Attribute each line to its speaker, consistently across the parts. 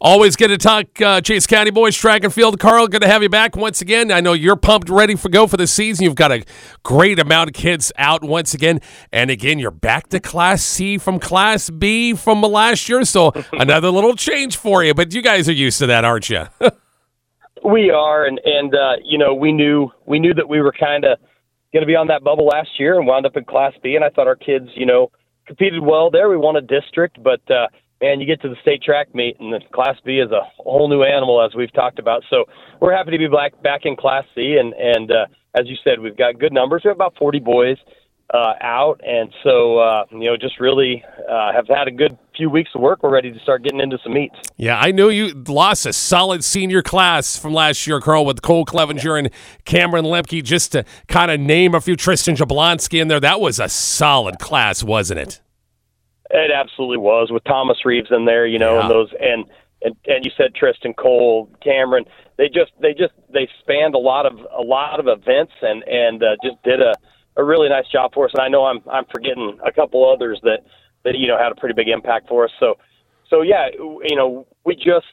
Speaker 1: Always good to talk Chase County boys, track and field. Carl, good to have you back once again. I know you're pumped, ready for go for the season. You've got a great amount of kids out once again. And again, you're back to Class C from Class B from last year. So another little change for you. But you guys are used to that, aren't you?
Speaker 2: We are, and we knew that we were kind of going to be on that bubble last year and wound up in Class B. And I thought our kids, competed well there. We won a district, but man, you get to the state track meet, and the Class B is a whole new animal, as we've talked about. So we're happy to be back in Class C, and as you said, we've got good numbers. We have about 40 boys out, and so just really have had a good few weeks of work. We're ready to start getting into some meets.
Speaker 1: Yeah, I knew you lost a solid senior class from last year, Carl, with Cole Clevenger and Cameron Lemke, just to kind of name a few. Tristan Jablonski in there. That was a solid class, wasn't it?
Speaker 2: It absolutely was, with Thomas Reeves in there, and those and you said Tristan, Cole, Cameron. They spanned a lot of events and just did a really nice job for us. And I know I'm forgetting a couple others that had a pretty big impact for us. So yeah, we just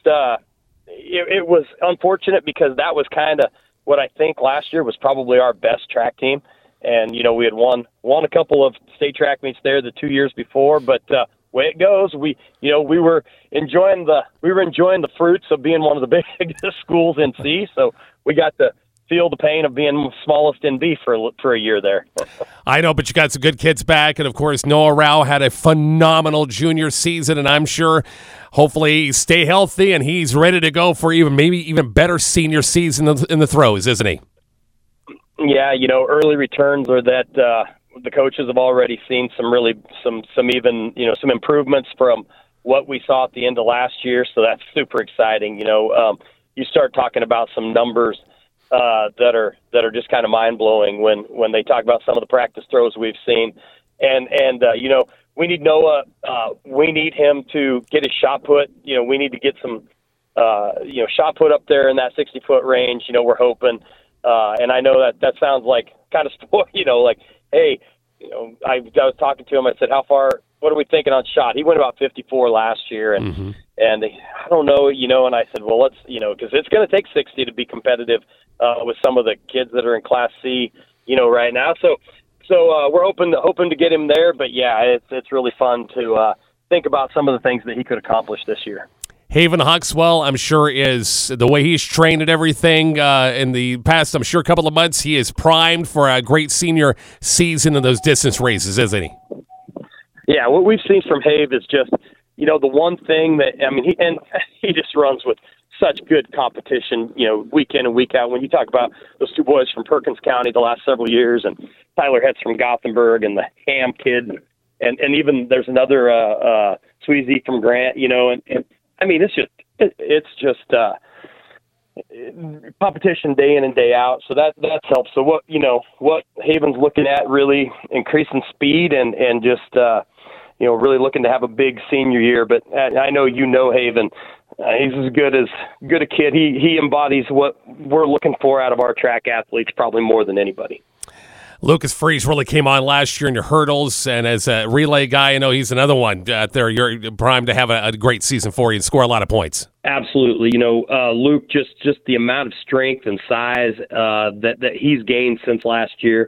Speaker 2: it was unfortunate because that was kind of what I think last year was probably our best track team. And, we had won a couple of state track meets there the 2 years before, but way it goes, we were enjoying the fruits of being one of the biggest schools in C. So we got to feel the pain of being smallest in B for a year there.
Speaker 1: I know, but you got some good kids back. And of course, Noah Rao had a phenomenal junior season, and I'm sure hopefully stay healthy and he's ready to go for maybe even better senior season in the throes, isn't he?
Speaker 2: Yeah, early returns are that the coaches have already seen some improvements from what we saw at the end of last year. So that's super exciting. You start talking about some numbers that are just kind of mind blowing when they talk about some of the practice throws we've seen, and we need Noah. We need him to get his shot put. We need to get some shot put up there in that 60-foot range. We're hoping. And I know that sounds like kind of spoiled, like, hey, I was talking to him. I said, what are we thinking on shot? He went about 54 last year, and I don't know, and I said, well, let's, because it's going to take 60 to be competitive with some of the kids that are in Class C, right now. So we're hoping to get him there. But yeah, it's really fun to think about some of the things that he could accomplish this year.
Speaker 1: Haven Huxwell, I'm sure, is the way he's trained and everything in the past, I'm sure, couple of months, he is primed for a great senior season in those distance races, isn't he?
Speaker 2: Yeah, what we've seen from Have is just, the one thing that, he just runs with such good competition, week in and week out. When you talk about those two boys from Perkins County the last several years, and Tyler Hetz from Gothenburg, and the Ham kid, and even there's another Sweezy from Grant, and it's just competition day in and day out. So that helps. So what Haven's looking at, really increasing speed and just really looking to have a big senior year. But I know Haven. He's as good a kid. He embodies what we're looking for out of our track athletes, probably more than anybody.
Speaker 1: Lucas Freeze really came on last year in your hurdles, and as a relay guy, he's another one out there. You're primed to have a great season for you and score a lot of points.
Speaker 2: Absolutely. Luke, just the amount of strength and size that he's gained since last year.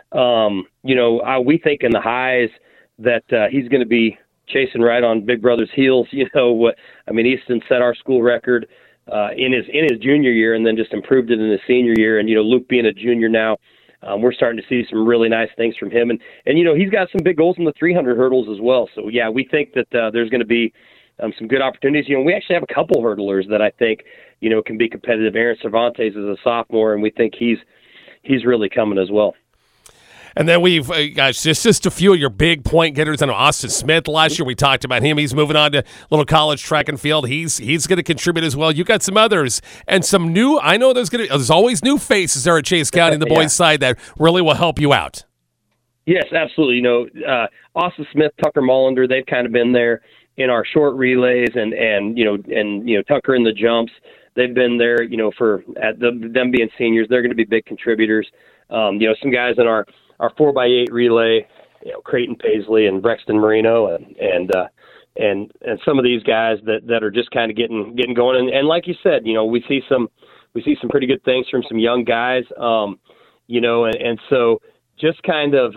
Speaker 2: We think in the highs that he's going to be chasing right on Big Brother's heels. Easton set our school record in his junior year, and then just improved it in his senior year. And Luke being a junior now, we're starting to see some really nice things from him. And he's got some big goals in the 300 hurdles as well. So, yeah, we think that there's going to be some good opportunities. We actually have a couple hurdlers that I think, can be competitive. Aaron Cervantes is a sophomore, and we think he's really coming as well.
Speaker 1: And then we've, just a few of your big point getters. I know Austin Smith last year, we talked about him. He's moving on to little college track and field. He's going to contribute as well. You got some others and some new, I know there's always new faces there at Chase County on the boys' side that really will help you out.
Speaker 2: Yes, absolutely. Austin Smith, Tucker Mullender, they've kind of been there in our short relays and Tucker in the jumps. They've been there, for them being seniors. They're going to be big contributors. Some guys in our 4x8 relay, Creighton Paisley and Brexton Marino, and some of these guys that are just kind of getting going. And like you said, we see some pretty good things from some young guys, and so just kind of,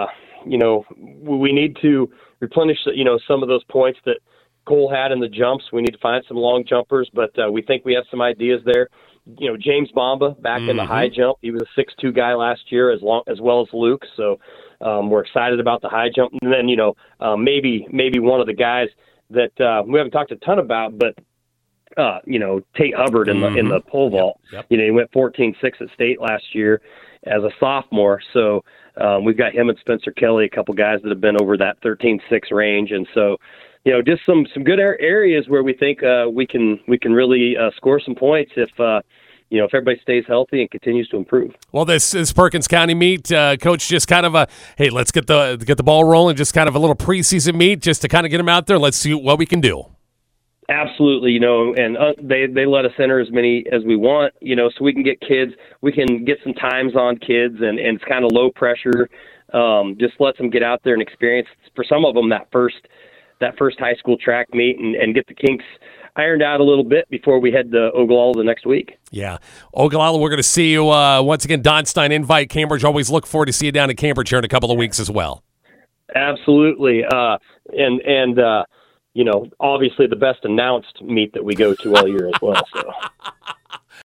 Speaker 2: we need to replenish, some of those points that Cole had in the jumps. We need to find some long jumpers, but we think we have some ideas there. James Bamba back in the high jump. He was a 6'2" guy last year as well as Luke. So we're excited about the high jump. And then, maybe one of the guys that we haven't talked a ton about, but Tate Hubbard in the pole vault.
Speaker 1: Yep.
Speaker 2: He went 14-6 at state last year as a sophomore. So we've got him and Spencer Kelly, a couple guys that have been over that 13-6 range. And so, just some good areas where we think we can really score some points if everybody stays healthy and continues to improve.
Speaker 1: Well, this is Perkins County meet, Coach. Just kind of hey, let's get the ball rolling. Just kind of a little preseason meet, just to kind of get them out there. Let's see what we can do.
Speaker 2: Absolutely, and they let us enter as many as we want, so we can get kids. We can get some times on kids, and it's kind of low pressure. Just lets them get out there and experience, for some of them, that first high school track meet and get the kinks ironed out a little bit before we head to Ogallala the next week.
Speaker 1: Yeah. Ogallala, we're going to see you once again. Don Stein invite Cambridge. Always look forward to see you down in Cambridge here in a couple of weeks as well.
Speaker 2: Absolutely. Obviously the best announced meet that we go to all year as well. So